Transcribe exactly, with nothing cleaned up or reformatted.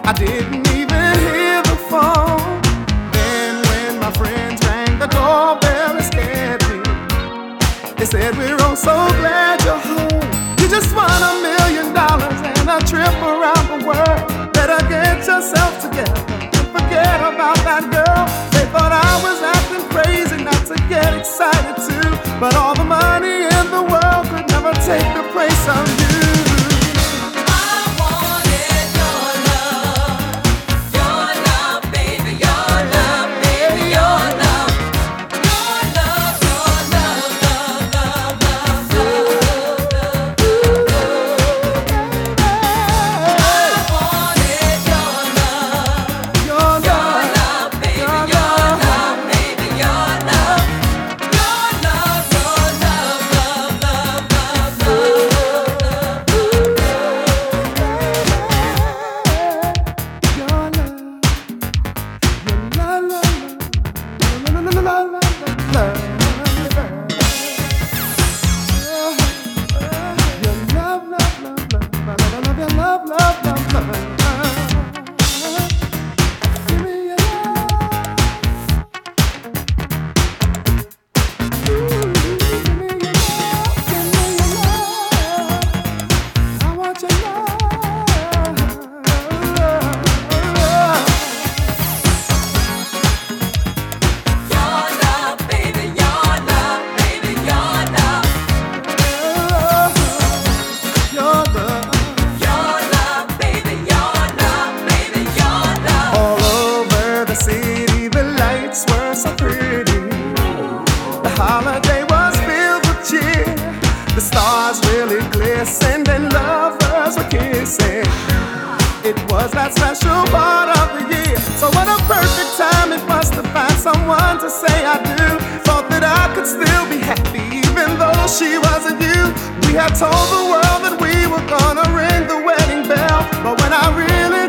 I didn't even hear the phone. Then when my friends rang the doorbell, it scared me. They said, we're all so glad you're home. You just won a million dollars and a trip around the world. Better get yourself together and forget about that girl. They thought I was acting crazy not to get excited too, but all the money in the world could never take the place of you. Holiday was filled with cheer. The stars really glistened and lovers were kissing. It was that special part of the year. So what a perfect time it was to find someone to say I do. Thought that I could still be happy even though she wasn't you. We had told the world that we were gonna ring the wedding bell, but when I really